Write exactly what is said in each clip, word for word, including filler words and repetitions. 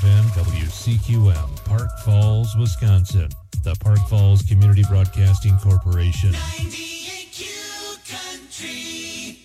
F M, W C Q M, Park Falls, Wisconsin. The Park Falls Community Broadcasting Corporation. ninety-eight Q Country.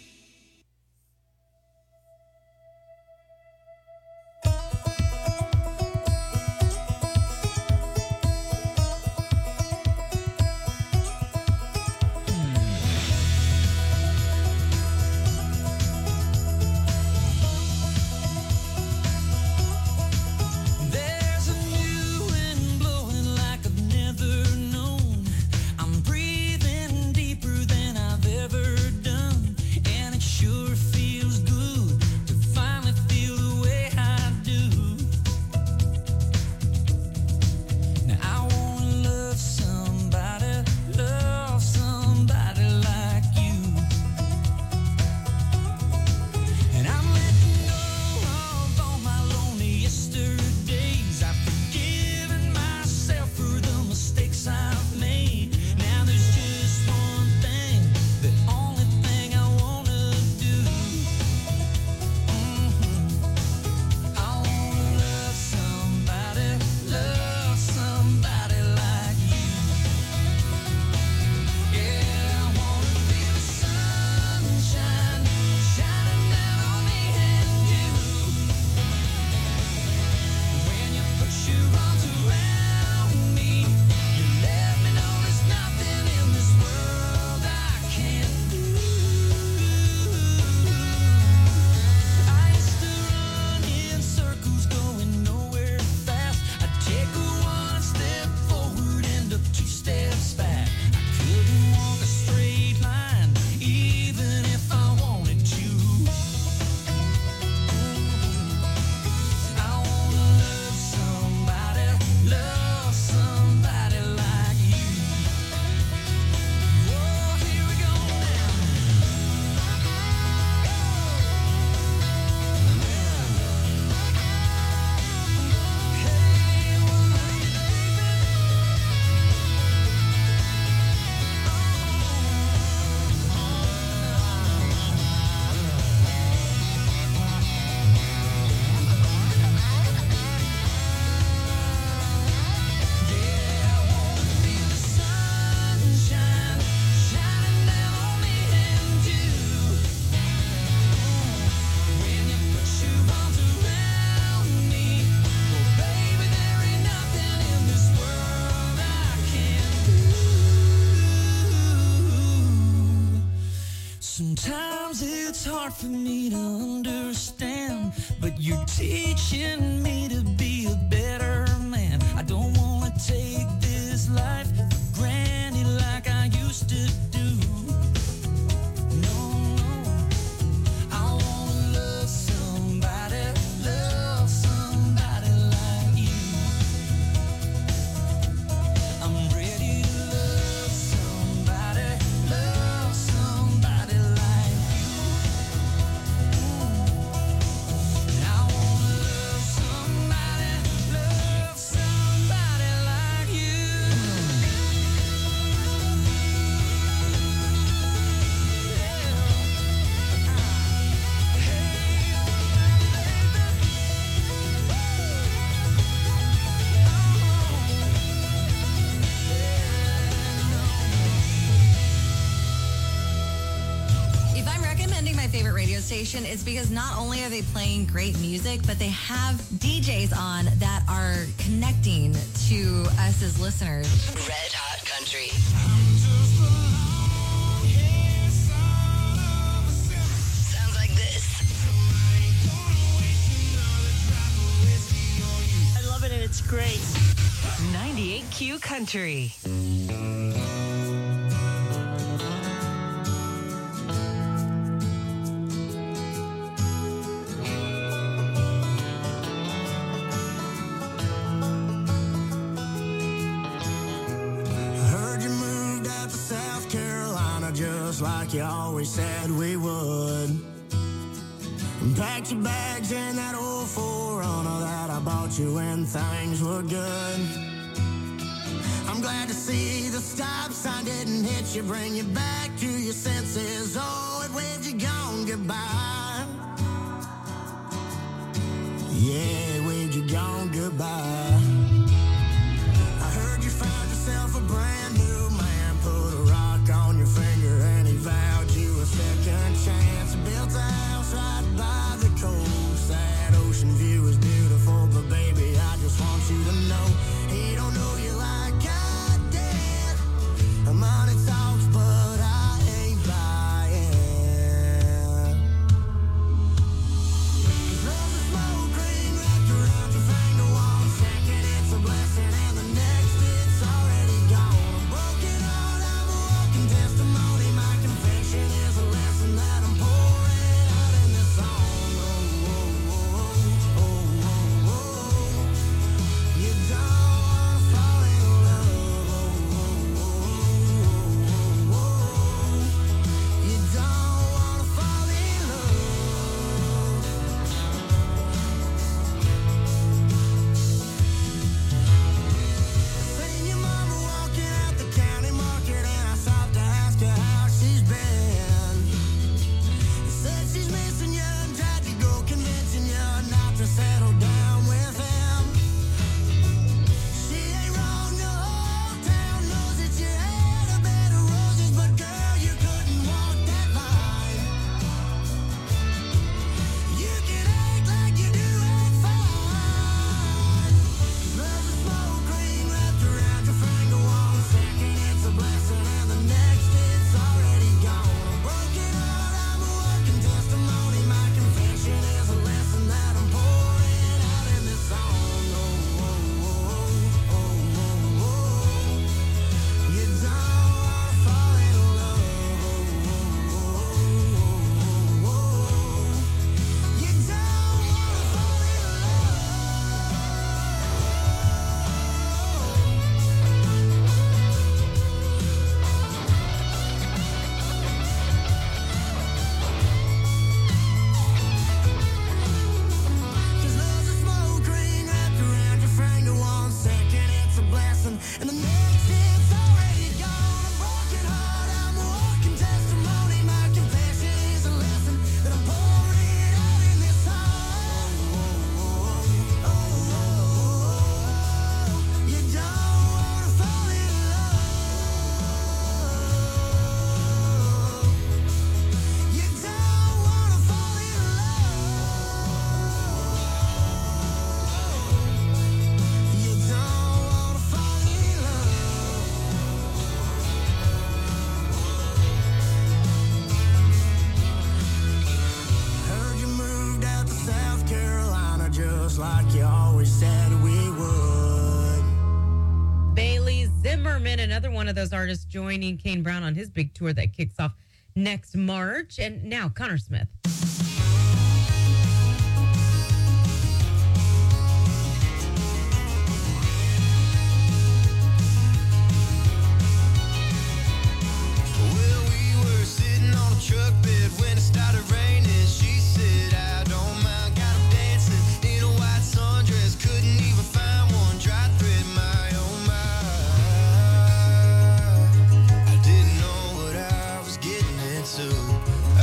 Sometimes it's hard for me to understand, but you're teaching me to be a better man. I don't want to take this life for granted like I used to do. No, no, I want to love somebody, love somebody like you. I'm ready to love somebody, love somebody like you. I want to love somebody, love somebody like you. If I'm recommending my favorite radio station, it's because not only are they playing great music, but they have D Js on that are connecting to us as listeners. Red Hot Country. Sounds like this. I love it and it's great. ninety-eight Q Country. Heard you moved out to South Carolina just like you always said we would. And packed your bags in that old four runner that I bought you when things were good. I'm glad to see the stop sign didn't hit you, bring you back to your senses. Oh, it waved you gone goodbye. Yeah, it waved you gone goodbye. like you always said we would. Bailey Zimmerman, another one of those artists joining Kane Brown on his big tour that kicks off next March. And now Connor Smith. Well, we were sitting on a truck bed when it started raining. She said, I don't mind, got him dancing in a white sundress. Couldn't even find one dry thread, my oh my. I didn't know what I was getting into. I,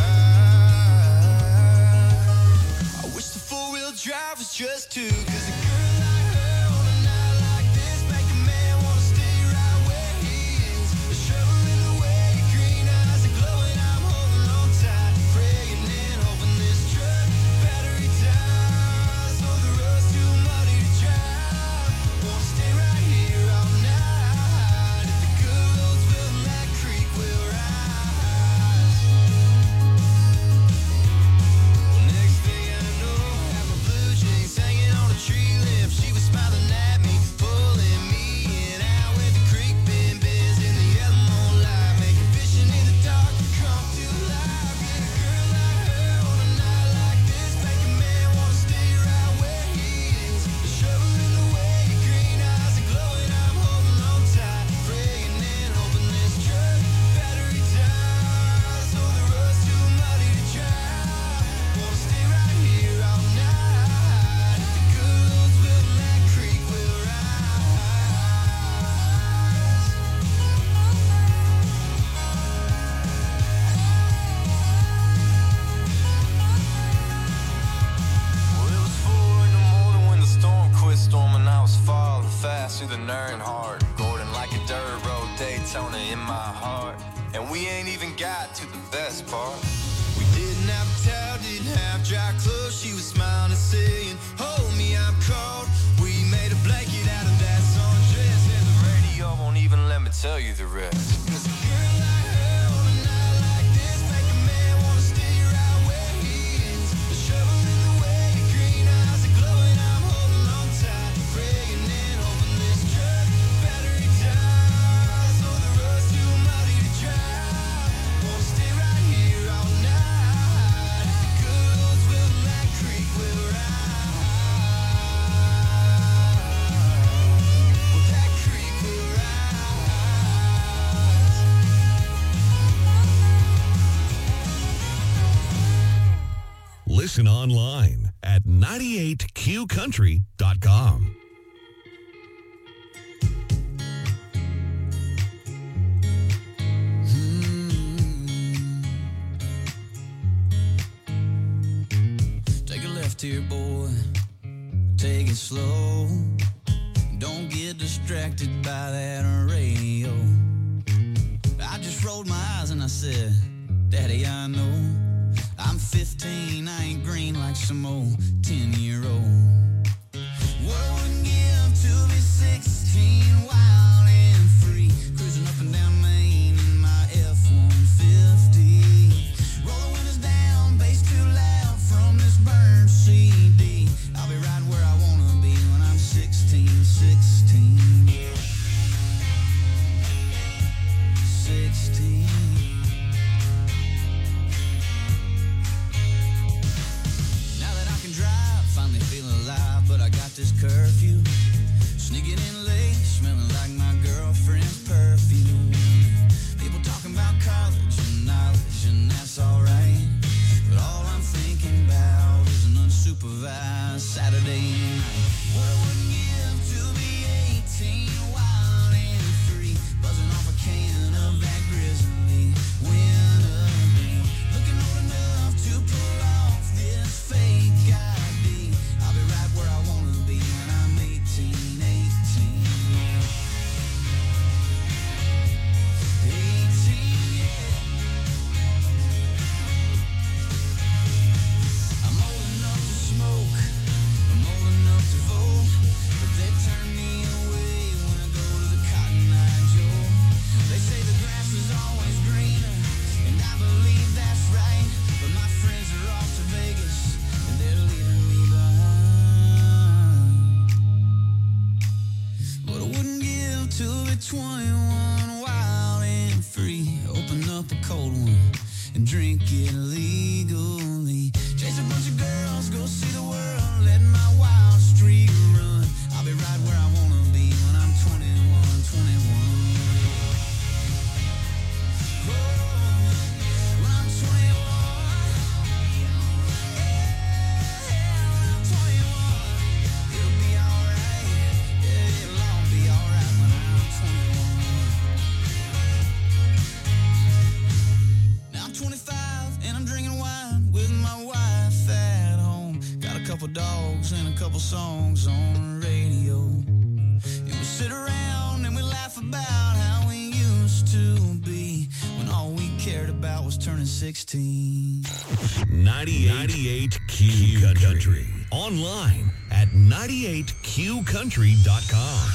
I wish the four-wheel drive was just two, cause a girl like her on a night like this make a man wanna stay right where he is. The shovel in the way, your green eyes are glowing, I'm holding on tight, praying and hoping this truck battery dies, so the road's too muddy to drive. Wanna stay right here all night, if the good roads building that creek will rise. Well, next thing I know, I have my blue jeans hanging on a tree limb. She was smiling at me, pulling me in. Out with the creek bend bends in the yellow moonlight, making fishing in the dark come to life. Yeah, a girl like her on a night like this make a man wanna stay right where he is. The shovel in the way, your green eyes are glowing, I'm holding on tight, praying and hoping this truck battery dies, so the road's too muddy to drive. Wanna stay right here all night, if the good roads building that creek will rise. Well, it was four in the morning when the storm quit storming. I was falling fast through the Nernhart, Gordon like a dirt road Daytona in my heart. And we ain't even got to the best part. We didn't have a towel, didn't have dry clothes. She was smiling and saying, hold me, I'm cold. We made a blanket out of that sundress, and the radio won't even let me tell you the rest. 'Cause a girl like her on a night like this make a man wanna stay right where he is. The shovel in the way, your green eyes are glowing, I'm holding on tight, praying and hoping this truck battery dies, so the road's too muddy to drive. Wanna stay right here all night, if the good roads building that creek will rise. Well, that creek will rise. Listen online at ninety-eight q country dot com. Take a left here, boy. Take it slow. Don't get distracted by that radio. I just rolled my eyes and I said, Daddy, I know I'm fifteen, I ain't green like some old ten-year-old. What I wouldn't give to be sixteen, wild and free, cruising up and down Main in my F one fifty. Roll the windows down, bass too loud from this burned C D. I'll be right where I wanna be when I'm sixteen, sixteen. sixteen. Now that I can drive, finally feeling alive, but I got this curfew. Sneaking in late, smelling like my girlfriend's perfume. People talking about college and knowledge, and that's alright. But all I'm thinking about is an unsupervised Saturday night. What I wouldn't give to be eighteen, wild and free, buzzing off a can of that grizzly winter beer. Looking old enough to pull off this fake I D. I'll be right where I wanna be when I'm eighteen, eighteen. eighteen, yeah. I'm old enough to smoke, I'm old enough to vote, but they turn me away when I couple dogs and a couple songs on the radio. And we sit around and we laugh about how we used to be when all we cared about was turning sixteen. ninety-eight Q Country. Online at ninety-eight Q country dot com.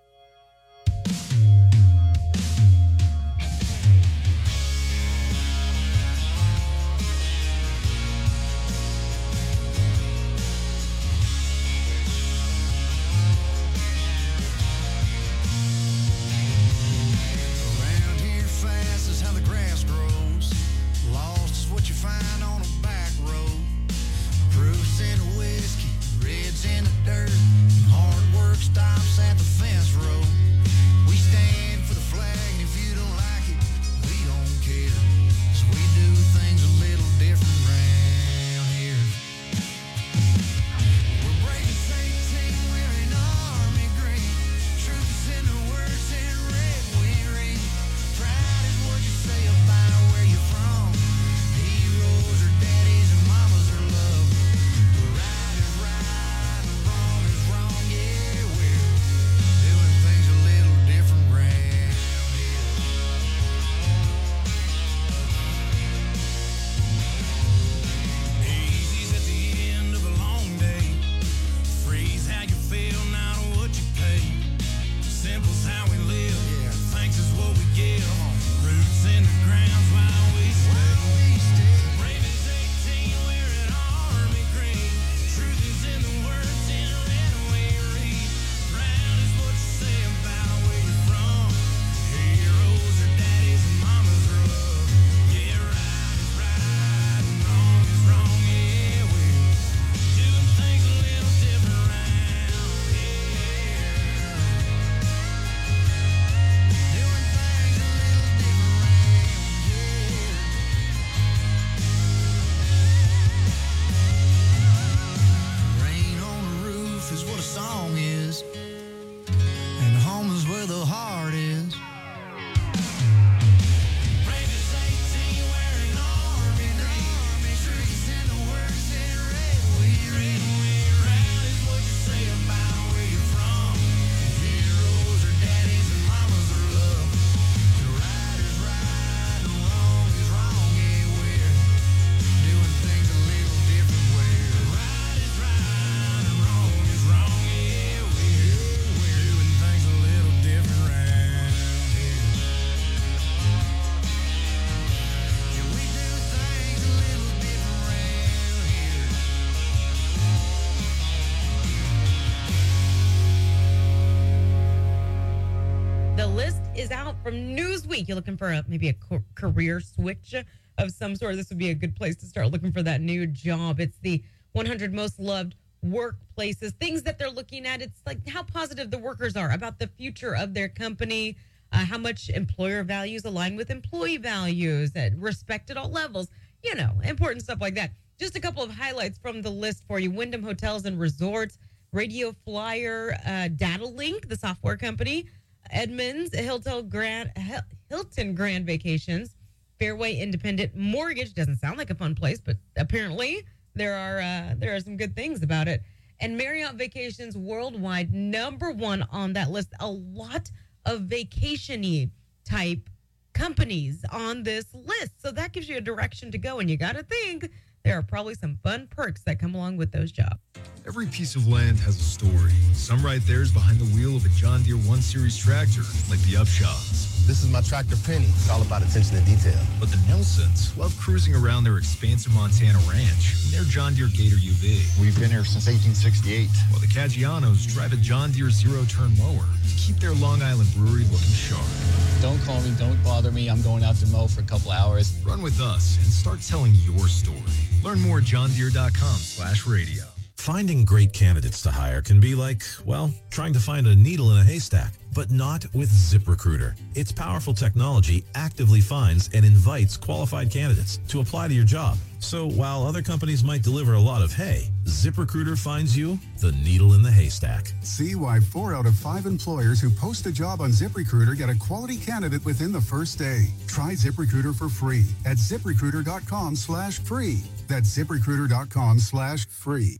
From Newsweek, you're looking for a, maybe a co- career switch of some sort. This would be a good place to start looking for that new job. It's the one hundred most loved workplaces, things that they're looking at. It's like how positive the workers are about the future of their company, uh, how much employer values align with employee values, uh, respect at all levels, you know, important stuff like that. Just a couple of highlights from the list for you. Wyndham Hotels and Resorts, Radio Flyer, uh, Data Link, the software company, Edmunds, Hilton Grand, Hilton Grand Vacations, Fairway Independent Mortgage. Doesn't sound like a fun place, but apparently there are uh, there are some good things about it. And Marriott Vacations Worldwide, number one on that list. A lot of vacation-y type companies on this list. So that gives you a direction to go. And you got to think there are probably some fun perks that come along with those jobs. Every piece of land has a story. Some right there is behind the wheel of a John Deere one series tractor, like the Upshaws. This is my tractor, Penny. It's all about attention to detail. But the Nelsons love cruising around their expansive Montana ranch in their John Deere Gator U V. We've been here since eighteen sixty-eight. While the Caggianos drive a John Deere zero-turn mower to keep their Long Island brewery looking sharp. Don't call me. Don't bother me. I'm going out to mow for a couple hours. Run with us and start telling your story. Learn more at johndeere.com slash radio. Finding great candidates to hire can be like, well, trying to find a needle in a haystack, but not with ZipRecruiter. Its powerful technology actively finds and invites qualified candidates to apply to your job. So while other companies might deliver a lot of hay, ZipRecruiter finds you the needle in the haystack. See why four out of five employers who post a job on ZipRecruiter get a quality candidate within the first day. Try ZipRecruiter for free at ZipRecruiter.com slash free. That's ZipRecruiter.com slash free.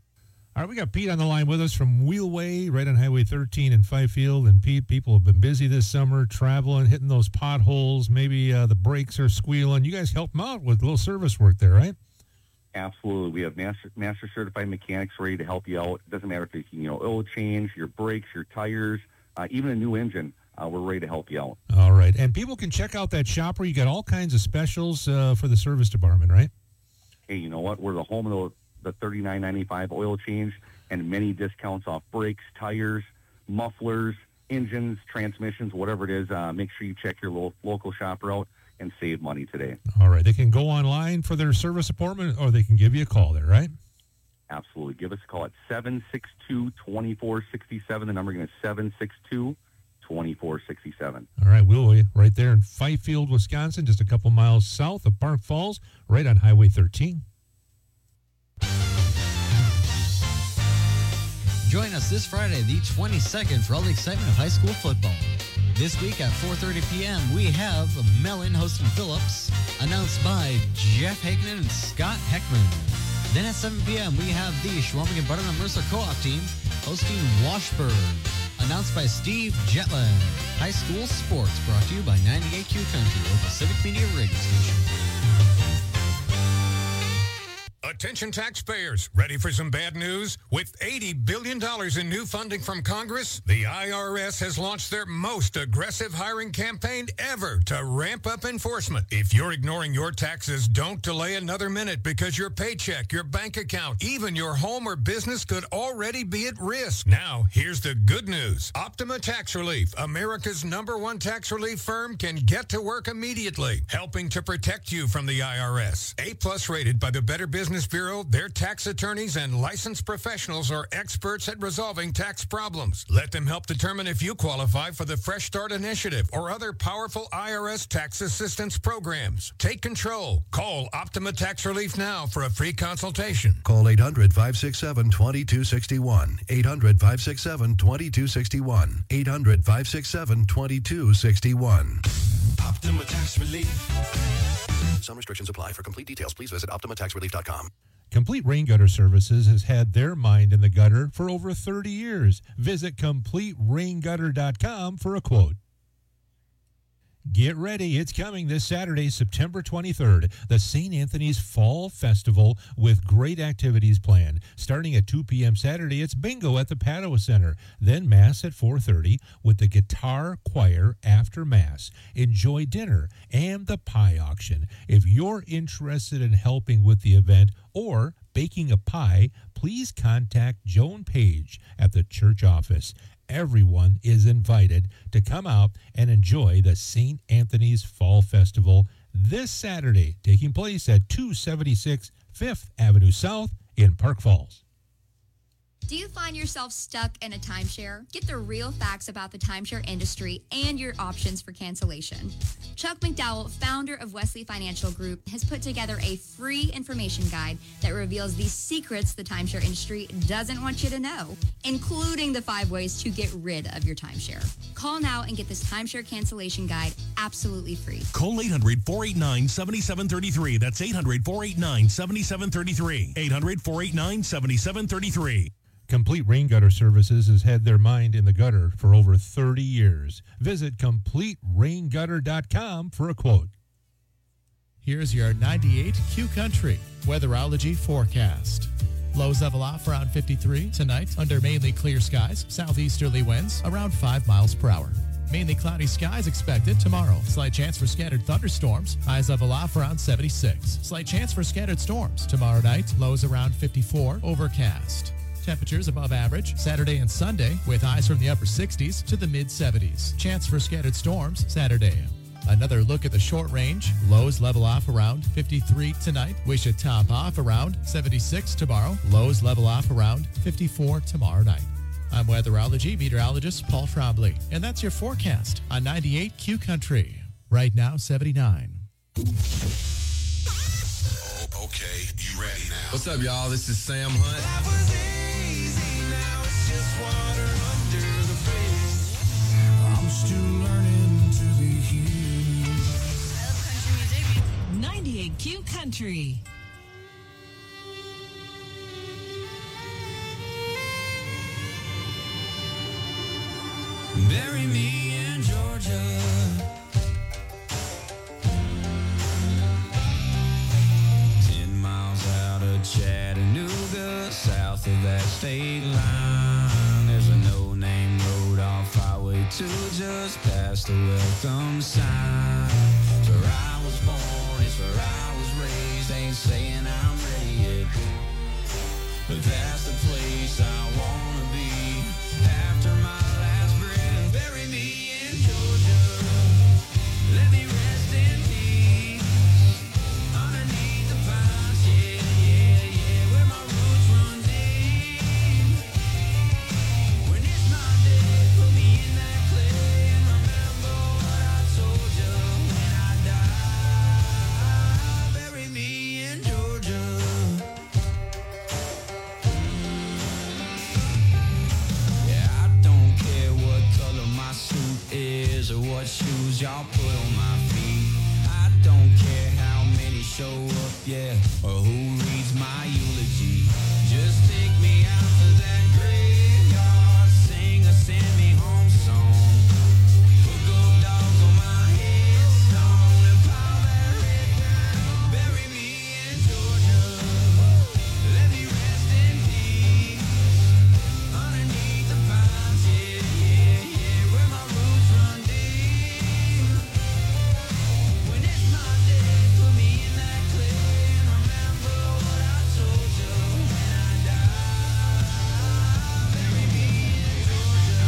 All right, we got Pete on the line with us from Wheelway, right on Highway thirteen in Fifield. And Pete, people have been busy this summer, traveling, hitting those potholes. Maybe uh, the brakes are squealing. You guys help them out with a little service work there, right? Absolutely. We have master, master certified mechanics ready to help you out. It doesn't matter if it's, you know, oil change, your brakes, your tires, uh, even a new engine. Uh, we're ready to help you out. All right. And people can check out that shop where you got all kinds of specials uh, for the service department, right? Hey, you know what? We're the home of the the thirty-nine ninety-five oil change and many discounts off brakes, tires, mufflers, engines, transmissions, whatever it is. Uh, make sure you check your lo- local shopper out and save money today. All right. They can go online for their service appointment, or they can give you a call there, right? Absolutely. Give us a call at seven six two, two four six seven. The number again is seven six two, two four six seven. All right. We'll right there in Fifield, Wisconsin, just a couple miles south of Park Falls, right on Highway thirteen. Join us this Friday, the twenty-second, for all the excitement of high school football. This week at four thirty p.m., we have Mellon hosting Phillips, announced by Jeff Hageman and Scott Heckman. Then at seven p.m., we have the Schwalming and Butternut Mercer Co-op team hosting Washburn, announced by Steve Jetland. High school sports brought to you by ninety-eight Q Country, your Pacific Media radio station. Attention taxpayers, ready for some bad news? With eighty billion dollars in new funding from Congress, the I R S has launched their most aggressive hiring campaign ever to ramp up enforcement. If you're ignoring your taxes, don't delay another minute because your paycheck, your bank account, even your home or business could already be at risk. Now, here's the good news. Optima Tax Relief, America's number one tax relief firm, can get to work immediately, helping to protect you from the I R S. A-plus rated by the Better Business Bureau, their tax attorneys and licensed professionals are experts at resolving tax problems. Let them help determine if you qualify for the Fresh Start Initiative or other powerful I R S tax assistance programs. Take control. Call Optima Tax Relief now for a free consultation. Call eight hundred, five six seven, two two six one. eight hundred, five six seven, two two six one. eight hundred, five six seven, two two six one. Optima Tax Relief. Some restrictions apply. For complete details, please visit optima tax relief dot com. Complete Rain Gutter Services has had their mind in the gutter for over thirty years. Visit complete rain gutter dot com for a quote. Get ready. It's coming this Saturday, September twenty-third, the Saint Anthony's Fall Festival with great activities planned. Starting at two p.m. Saturday, it's bingo at the Padua Center. Then Mass at four thirty with the guitar choir after Mass. Enjoy dinner and the pie auction. If you're interested in helping with the event or baking a pie, please contact Joan Page at the church office. Everyone is invited to come out and enjoy the Saint Anthony's Fall Festival this Saturday, taking place at two seventy-six Fifth Avenue South in Park Falls. Do you find yourself stuck in a timeshare? Get the real facts about the timeshare industry and your options for cancellation. Chuck McDowell, founder of Wesley Financial Group, has put together a free information guide that reveals the secrets the timeshare industry doesn't want you to know, including the five ways to get rid of your timeshare. Call now and get this timeshare cancellation guide absolutely free. Call eight hundred, four eight nine, seven seven three three. That's eight hundred, four eight nine, seven seven three three. eight hundred, four eight nine, seven seven three three. Complete Rain Gutter Services has had their mind in the gutter for over thirty years. Visit complete rain gutter dot com for a quote. Here's your ninety-eight Q Country weatherology forecast. Lows level off around fifty-three tonight under mainly clear skies. Southeasterly winds around five miles per hour. Mainly cloudy skies expected tomorrow. Slight chance for scattered thunderstorms. Highs level off around seventy-six. Slight chance for scattered storms. Tomorrow night, lows around fifty-four, overcast. Temperatures above average Saturday and Sunday with highs from the upper sixties to the mid seventies. Chance for scattered storms Saturday. Another look at the short range. Lows level off around fifty-three tonight. We should top off around seventy-six tomorrow. Lows level off around fifty-four tomorrow night. I'm weatherology meteorologist Paul Trombley, and that's your forecast on ninety-eight Q Country. Right now, seventy-nine. Oh, okay, you ready now? What's up, y'all? This is Sam Hunt. I'm still learning to be human. I love country music. ninety-eight Q Country. Bury me in Georgia. Ten miles out of Chattanooga, south of that state line, there's a no-name road off Highway two, just past the welcome sign. It's where I was born, it's where I was raised. Ain't saying I'm ready yet, but that's the place I wanna be after my last breath. Bury me in Georgia. Let me rest in peace underneath the pines. Yeah, yeah, yeah, where my roots run deep. When it's my day, put me in that clay and remember what I told you when I die. Bury me in Georgia. Yeah, I don't care what color my suit is or what shoes y'all put on my feet. I don't care how many show up, yeah, or who reads my eulogy. Just take me out to that graveyard, sing a send me home song. Hook up dogs on my headstone and pile that red down. Bury me in Georgia. Let me rest in peace underneath the pines. Yeah, yeah, yeah, where my roots run deep. When it's my day, put me in that clay and remember what I told you when I die. Bury me in Georgia.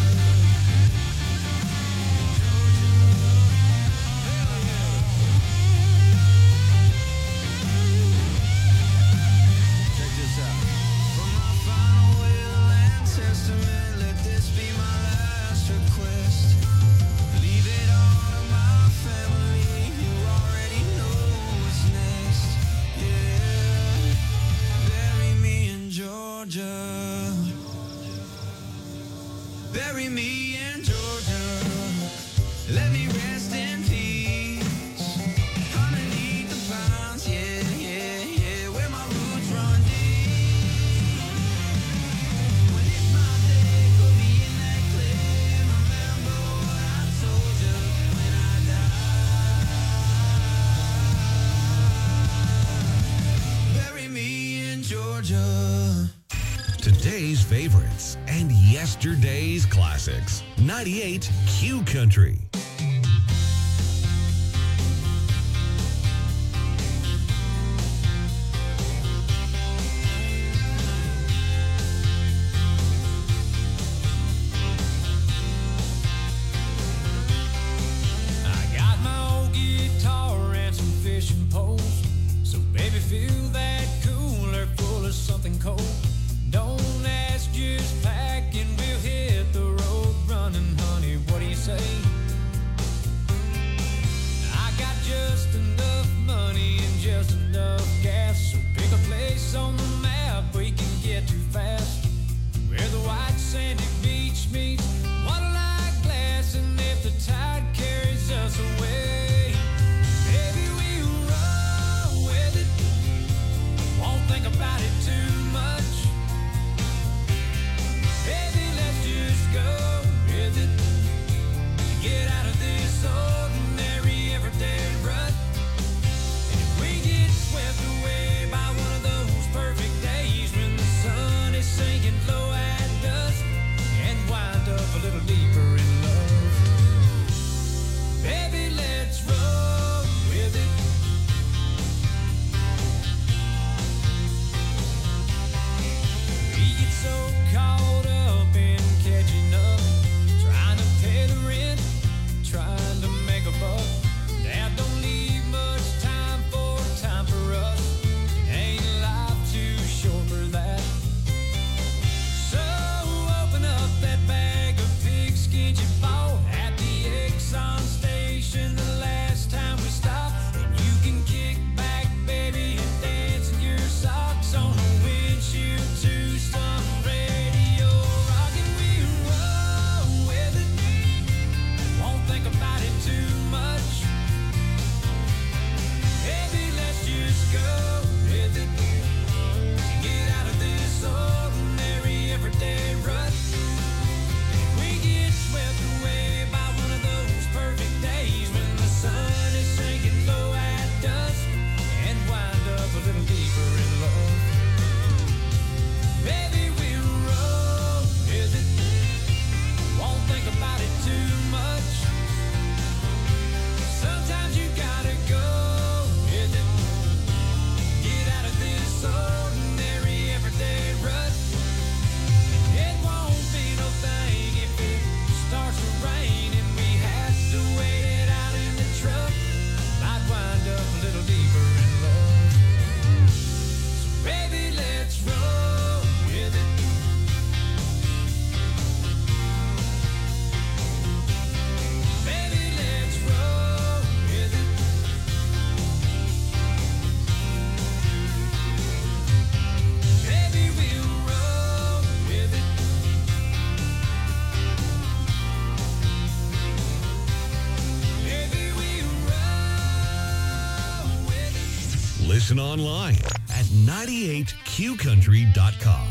Check this out. For my final will and testament, let this be my last request. Leave it all to my family. You already know what's next. Yeah. Bury me in Georgia. Bury me in Georgia. Let me rest in peace underneath the pines. Yeah, yeah, yeah, where my roots run deep. When it's my day, put me in that clay and remember what I told you when I die. Bury me in Georgia. Today's favorites and yesterday's classics. ninety-eight Q Country. I got my old guitar and some fishing poles. So baby, fill that cooler full of something cold. Don't ask, just pack and we'll hit the road running, honey. What do you say? listen online at ninety-eight q country dot com.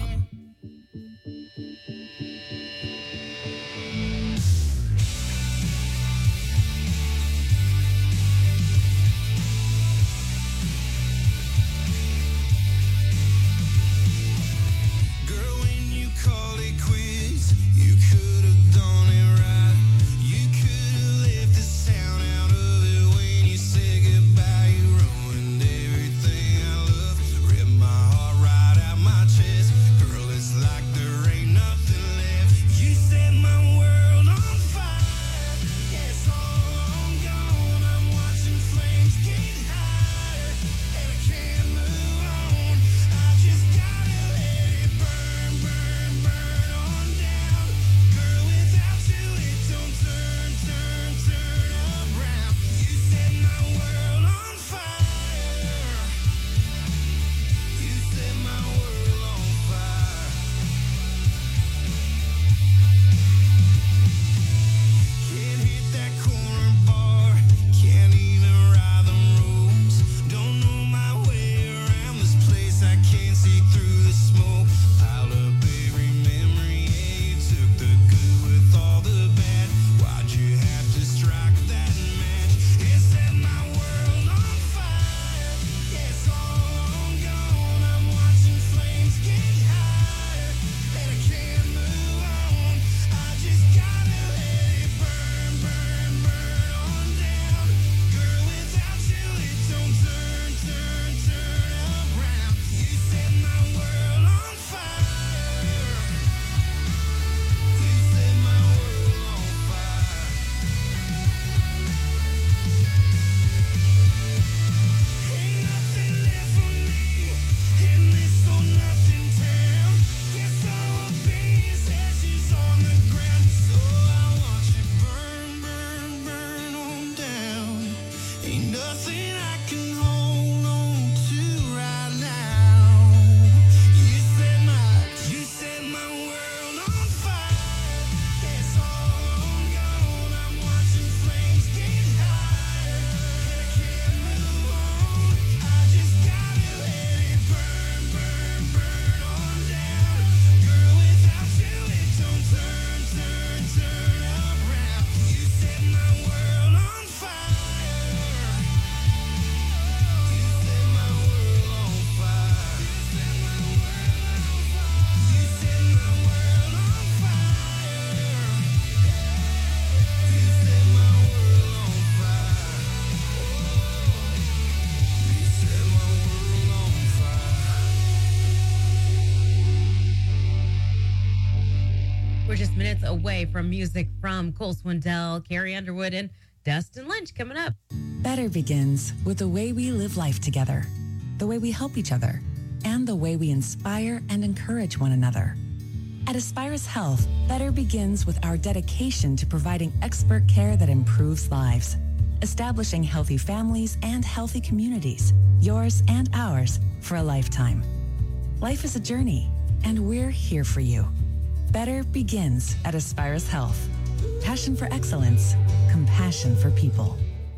We're just minutes away from music from Cole Swindell, Carrie Underwood, and Dustin Lynch coming up. Better begins with the way we live life together, the way we help each other, and the way we inspire and encourage one another. At Aspirus Health, better begins with our dedication to providing expert care that improves lives, establishing healthy families and healthy communities, yours and ours, for a lifetime. Life is a journey, and we're here for you. Better begins at Aspirus Health. Passion for excellence, compassion for people.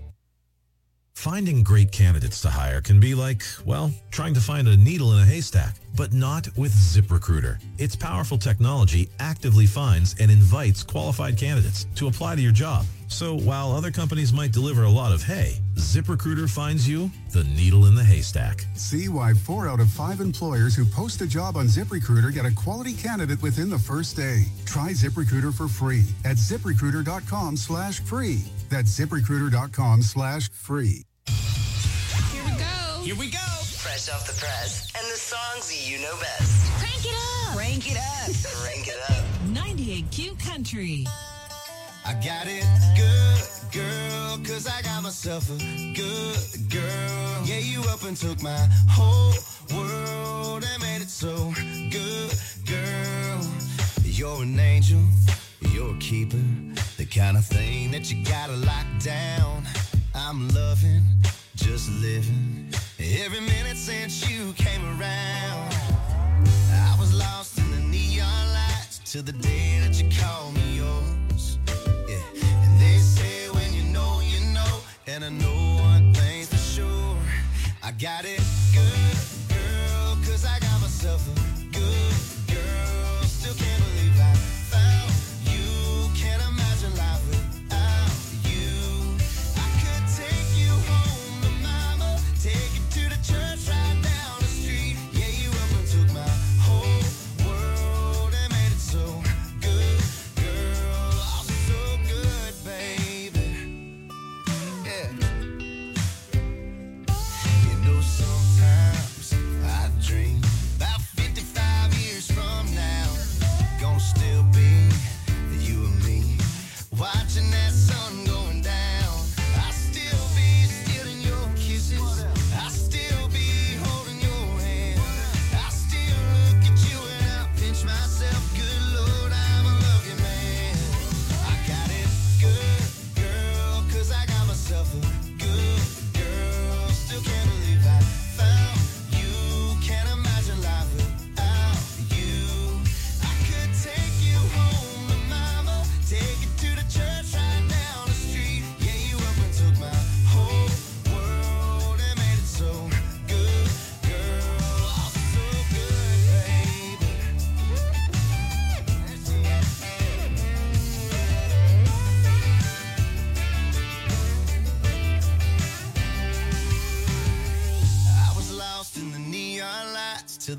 Finding great candidates to hire can be like, well, trying to find a needle in a haystack, but not with ZipRecruiter. Its powerful technology actively finds and invites qualified candidates to apply to your job. So while other companies might deliver a lot of hay, ZipRecruiter finds you the needle in the haystack. See why four out of five employers who post a job on ZipRecruiter get a quality candidate within the first day. Try ZipRecruiter for free at ZipRecruiter.com slash free. That's ZipRecruiter.com slash free. Here we go. Here we go. Fresh off the press and the songs you know best. Crank it up. Crank it up. Crank it up. ninety-eight Q Country. I got it good, girl, cause I got myself a good girl. Yeah, you up and took my whole world and made it so good, girl. You're an angel, you're a keeper, the kind of thing that you gotta lock down. I'm loving, just living, every minute since you came around. I was lost in the neon lights till the day that you called me yours. Yeah, and they say when you know, you know, and I know one thing's for sure, I got it good.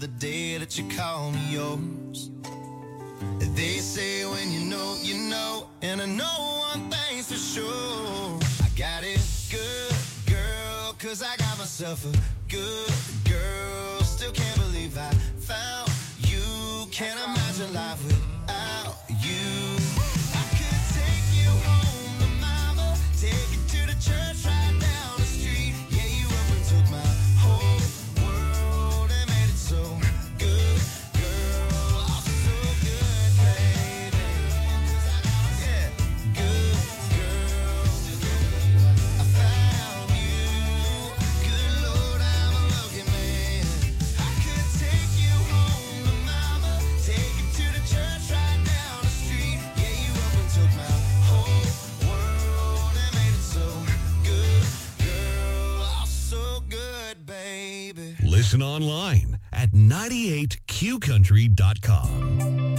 the day that you call me yours. They say when you know, you know, and I know one thing's for sure. I got it good, girl, cause I got myself a good girl. Still can't believe I found you. Can't imagine life without you. I could take you home to mama, take you to the church right down the street. Yeah, you up and took my whole world and made it so good, girl. Oh, so good, baby. Yeah, good girl. I found you. Good Lord, I'm a lucky man. I could take you home to mama, take you to the church right down the street. Yeah, you up and took my whole world and made it so good, girl. Oh, so good, baby. Listen online at ninety-eight q country dot com.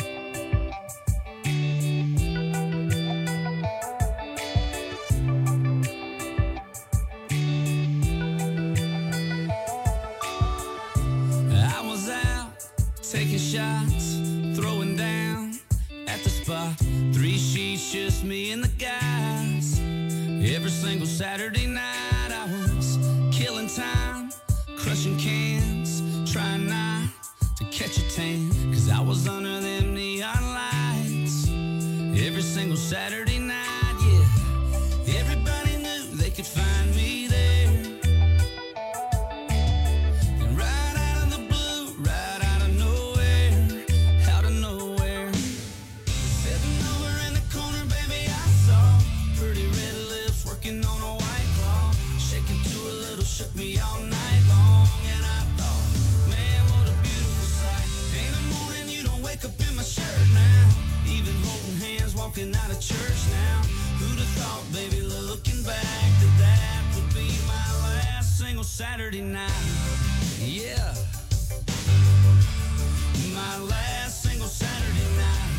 I was out taking shots, throwing down at the spot. Three sheets, just me and the guys. Every single Saturday night I was killing time, crushing cans, trying not to catch a tan, cause I was under them neon lights. Every single Saturday night, yeah. Everybody knew they could find me there. And right out of the blue, right out of nowhere, out of nowhere, sitting over in the corner, baby, I saw pretty red lips working on a white claw, shaking to a little, shook me all night long. And I thought, man, what a beautiful sight. Ain't a morning you don't wake up in my shirt now, even holding hands, walking out of church now. Who'd have thought, baby, looking back, that that would be my last single Saturday night? Yeah, my last single Saturday night.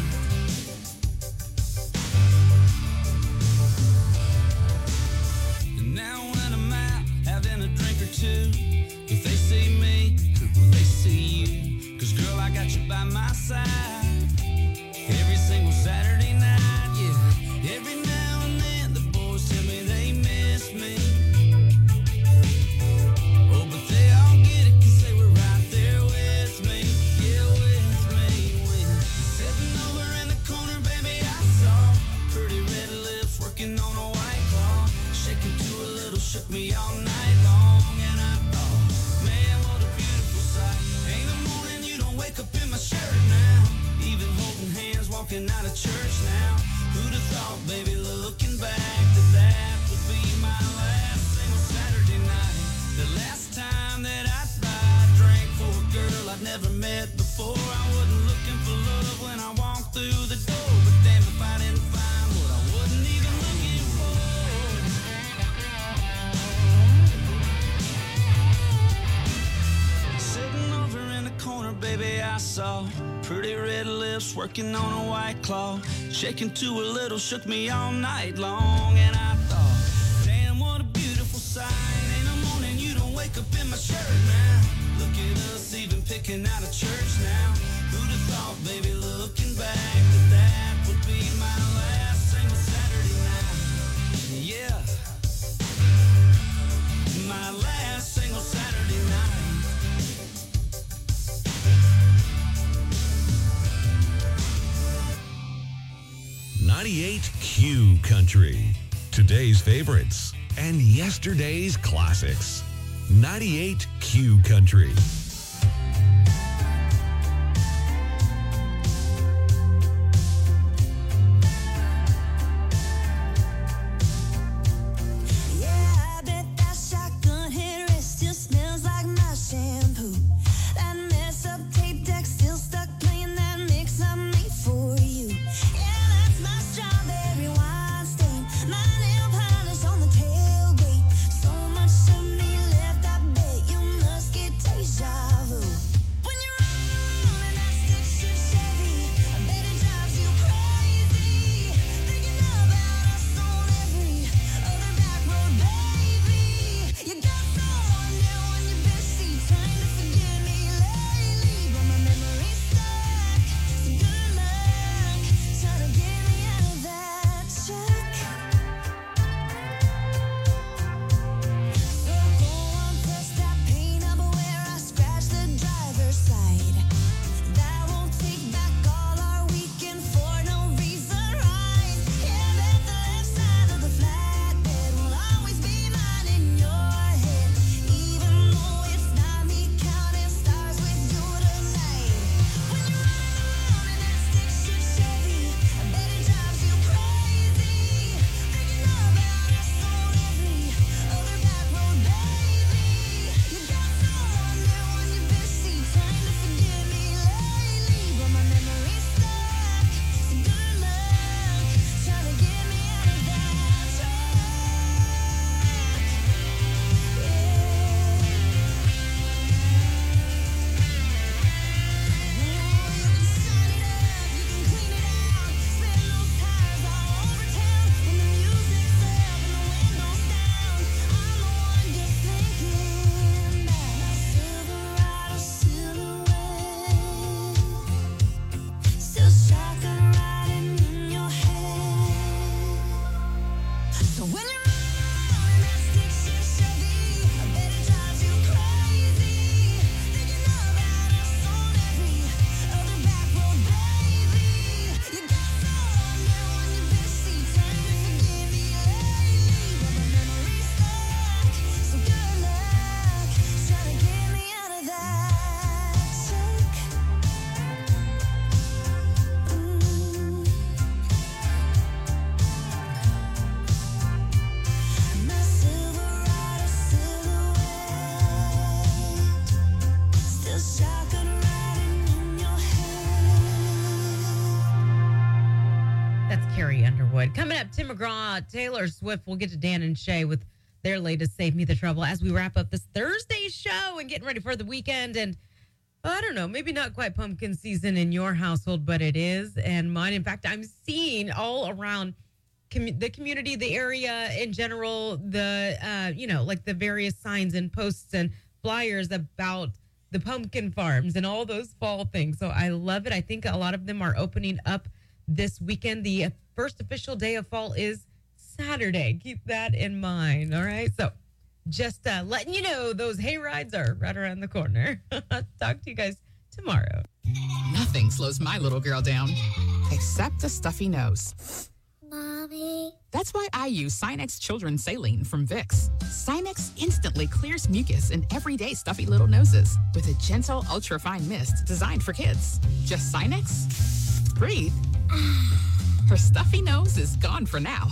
And now when I'm out having a drink or two, if they see me, well, they see you. Cause girl, I got you by my side every single Saturday night, yeah. Every now and then the boys tell me they miss me. Oh, but they all get it cause they were right there with me. Yeah, with me. When sitting over in the corner, baby, I saw pretty red lips working on a white claw, shaking to a little, shook me all night long. And I thought, man, what a beautiful sight. Ain't a morning you don't wake up in my shirt now, even holding hands, walking out of church now. Who'd have thought, baby, looking back, that that would be my last single Saturday night. The last time that I tried, drank for a girl I'd never met before. I wasn't looking for love when I walked through the door, but damn if I didn't find what I wasn't even looking for. Sitting over in the corner, baby, I saw pretty red lips working on a white claw, shaking to a little, shook me all night long. And I thought, damn, what a beautiful sight. Ain't no morning you don't wake up in my shirt now. Look at us even picking out of church now. Who'd have thought, baby, looking back, that that would be my last single Saturday night. Yeah, my last single Saturday night. ninety-eight Q Country. Today's favorites and yesterday's classics. ninety-eight Q Country. Yeah, I bet that shotgun headrest still smells like my shampoo. That mess up tape deck still stuck playing that mix I made for you. Yeah, that's my strawberry wine stain, my nail polish on the tailgate. So much of me left, I bet you must get deja Carrie Underwood. Coming up, Tim McGraw, Taylor Swift. We'll get to Dan and Shay with their latest Save Me the Trouble as we wrap up this Thursday show and getting ready for the weekend. And I don't know, maybe not quite pumpkin season in your household, but it is. And mine, in fact, I'm seeing all around com- the community, the area in general, the, uh, you know, like the various signs and posts and flyers about the pumpkin farms and all those fall things. So I love it. I think a lot of them are opening up this weekend. The first official day of fall is Saturday. Keep that in mind. All right. So just uh, letting you know those hay rides are right around the corner. Talk to you guys tomorrow. Nothing slows my little girl down except a stuffy nose. Mommy. That's why I use Sinex Children's Saline from Vicks. Sinex instantly clears mucus in everyday stuffy little noses with a gentle, ultra-fine mist designed for kids. Just Sinex? Breathe. Her stuffy nose is gone for now.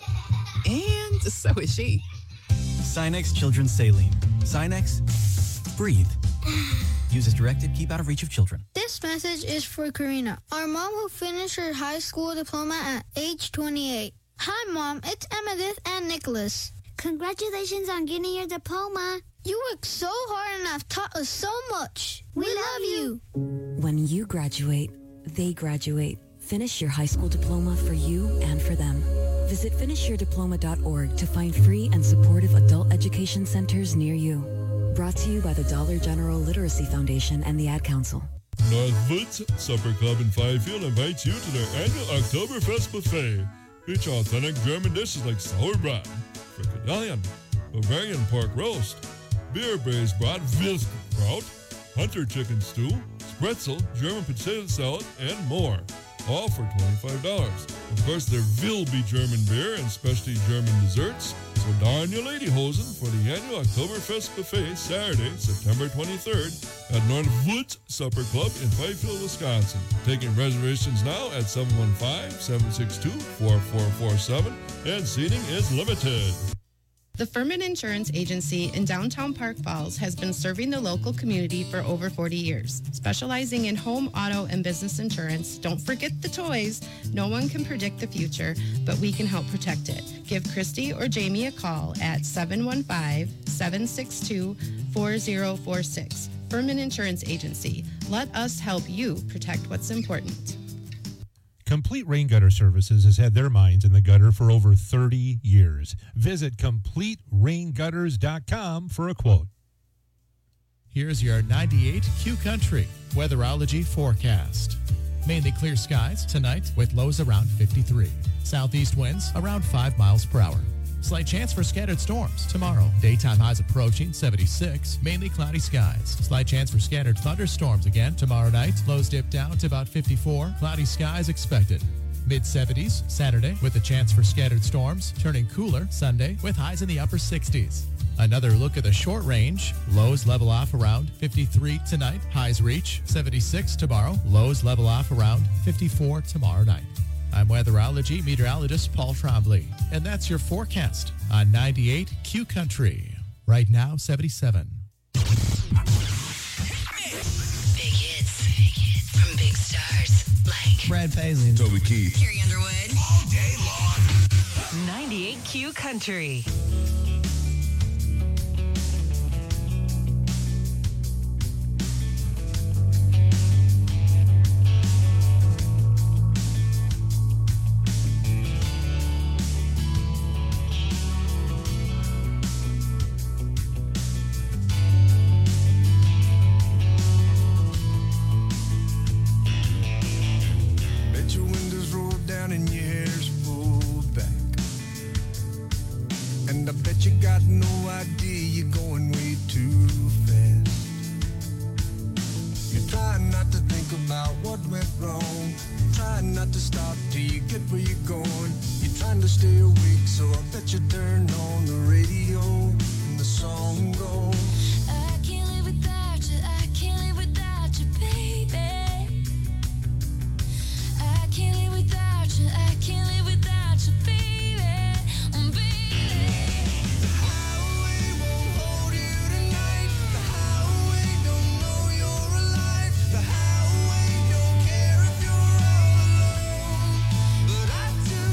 And so is she. Sinex Children's Saline. Sinex, breathe. Use as directed, keep out of reach of children. This message is for Karina, our mom who finished her high school diploma at age twenty-eight. Hi, Mom. It's Emmettith and Nicholas. Congratulations on getting your diploma. You worked so hard and have taught us so much. We, we love you. When you graduate, they graduate. Finish your high school diploma for you and for them. Visit finish your diploma dot org to find free and supportive adult education centers near you. Brought to you by the Dollar General Literacy Foundation and the Ad Council. Northwoods Supper Club in Fifield invites you to their annual Oktoberfest buffet. Feature authentic German dishes like Sauerbraten, frikadellen, Bavarian pork roast, beer-braised brat Wilskraut, hunter chicken stew, spretzel, German potato salad, and more. All for twenty-five dollars. Of course, there will be German beer and specialty German desserts. So darn your ladyhosen for the annual Oktoberfest buffet Saturday, September twenty-third at Northwoods Supper Club in Fifield, Wisconsin. Taking reservations now at seven one five, seven six two, four four four seven, and seating is limited. The Furman Insurance Agency in downtown Park Falls has been serving the local community for over forty years. Specializing in home, auto, and business insurance, don't forget the toys. No one can predict the future, but we can help protect it. Give Christy or Jamie a call at seven one five, seven six two, four zero four six. Furman Insurance Agency. Let us help you protect what's important. Complete Rain Gutter Services has had their minds in the gutter for over thirty years. Visit complete rain gutters dot com for a quote. Here's your ninety-eight Q Country weatherology forecast. Mainly clear skies tonight with lows around fifty-three. Southeast winds around five miles per hour. Slight chance for scattered storms tomorrow. Daytime highs approaching seventy-six. Mainly cloudy skies. Slight chance for scattered thunderstorms again tomorrow night. Lows dip down to about fifty-four. Cloudy skies expected. mid seventies Saturday with a chance for scattered storms. Turning cooler Sunday with highs in the upper sixties. Another look at the short range. Lows level off around fifty-three tonight. Highs reach seventy-six tomorrow. Lows level off around fifty-four tomorrow night. I'm weatherology meteorologist Paul Trombley, and that's your forecast on ninety-eight Q Country. Right now, seventy-seven. Big hits, big hits from big stars like Brad Paisley, Toby Keith, Carrie Underwood, all day long. ninety-eight Q Country. But I do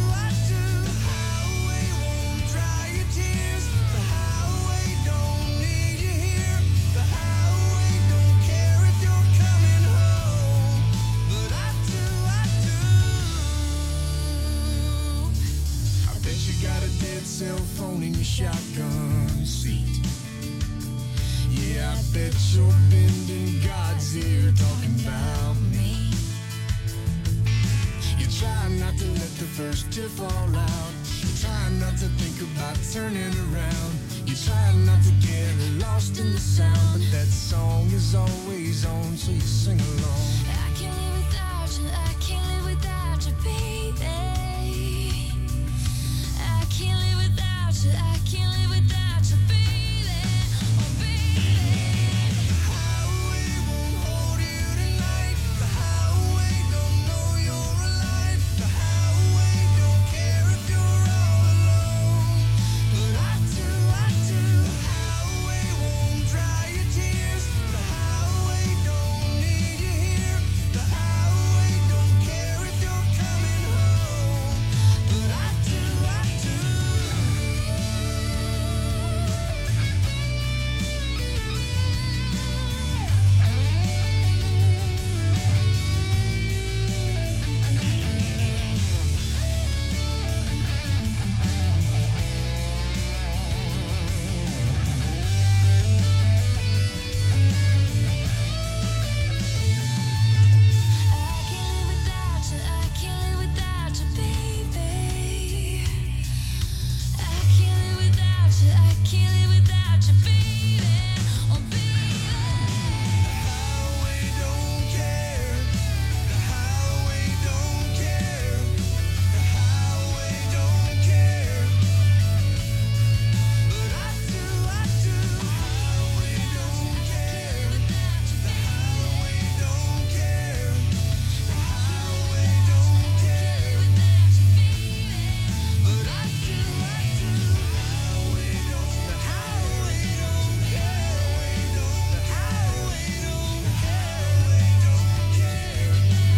cell phone in your shotgun seat. Yeah, I bet you're bending God's ear talking about me. You try not to let the first tear fall out. You try not to think about turning around. You try not to get lost in the sound, but that song is always on, so you sing along. I can't live without you, I can't live without you, baby. I can't live without you, I can't live without you, baby. Oh, baby. The highway won't hold you tonight. The highway don't know you're alive. The highway don't care if you're all alone. But I do, I do. The highway won't dry your tears. The highway don't need you here. The highway don't care if you're coming home. But I do, I do. I can't live without you, I can't live without you, baby. I can't live without you, I can't live without you, baby. Oh, baby. Highway don't care. The highway don't care. The highway don't care. But I do, I do. The highway don't care. The highway don't care. The highway don't care. But I do, I do. The highway don't. The highway don't care. The highway don't care. Don't care.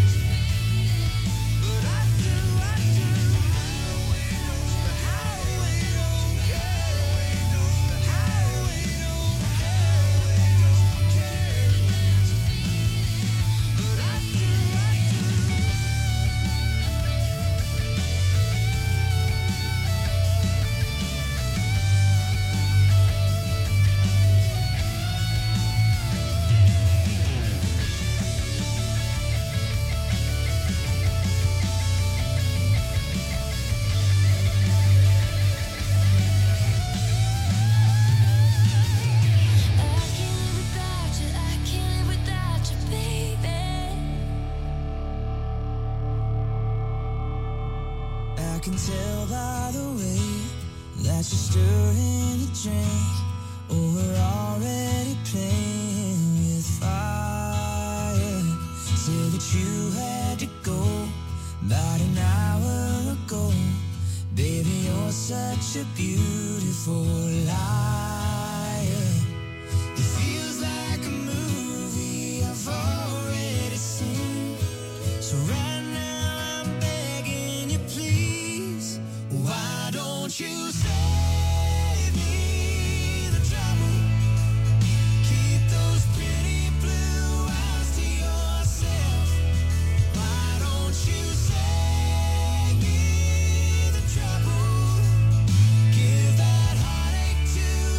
But I do, I do. The highway don't. The highway don't care. The highway don't care. Don't care. But I do, I do. I can't live without you, I can't live without you, baby. I can tell by the way that you're stirring the drink. Oh, we're already playing with fire. Said that you had to go about an hour ago. Baby, you're such a beautiful liar. It feels like a movie I've already seen. So right now I'm begging you, please. Why don't you save me the trouble? Keep those pretty blue eyes to yourself. Why don't you save me the trouble? Give that heartache to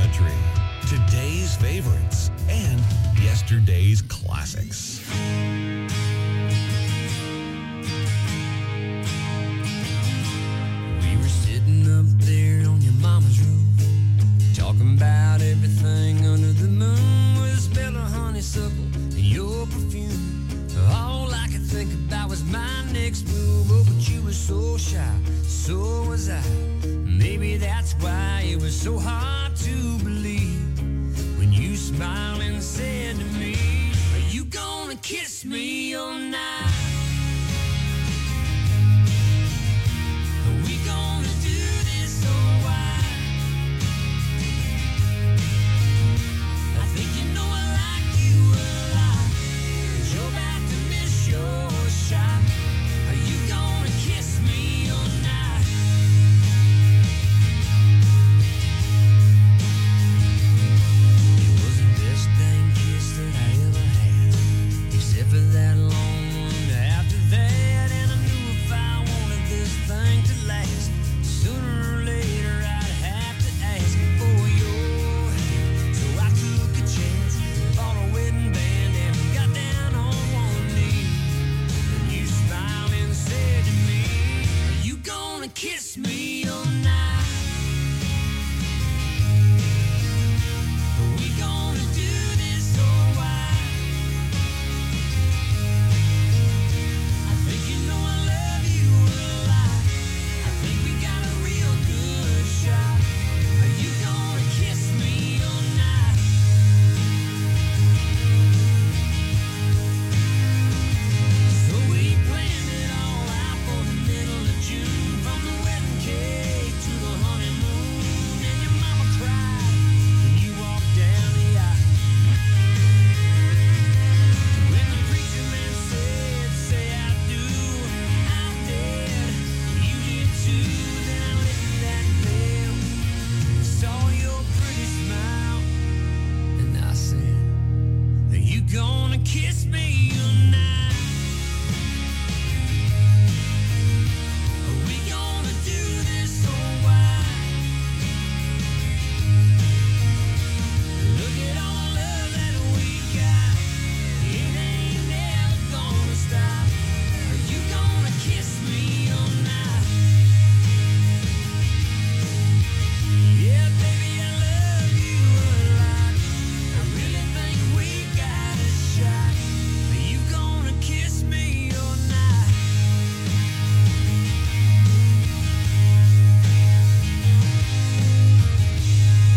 country, today's favorites, and yesterday's classics. We were sitting up there on your mama's roof, talking about everything under the moon, with a smell of honeysuckle and your perfume. All I could think about was my next move. Oh, but you were so shy, so was I. Maybe that's why it was so hard to believe when you smiled and said to me, are you gonna kiss me all night? Are we gonna do this or why? I think you know I like you a lot, 'cause you're about to miss your shot. Are you gonna kiss me all night? It was the best dang kiss that I ever had, except for that long one after that. And I knew if I wanted this thing to last, sooner or later I'd have to ask for your hand. So I took a chance, bought a wedding band, and got down on one knee. And you smiled and said to me, are you gonna kiss me